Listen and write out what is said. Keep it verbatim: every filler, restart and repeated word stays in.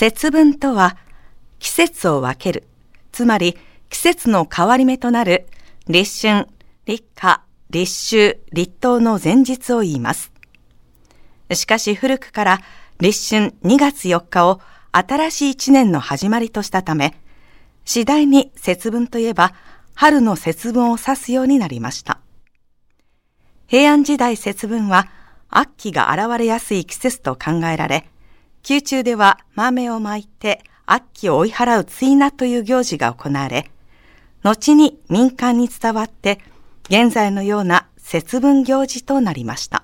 節分とは、季節を分ける、つまり季節の変わり目となる立春、立夏、立秋、立冬の前日を言います。しかし古くから立春にがつよっかを新しい一年の始まりとしたため、次第に節分といえば春の節分を指すようになりました。平安時代節分は悪鬼が現れやすい季節と考えられ、宮中では豆をまいて悪鬼を追い払う追儺という行事が行われ、後に民間に伝わって現在のような節分行事となりました。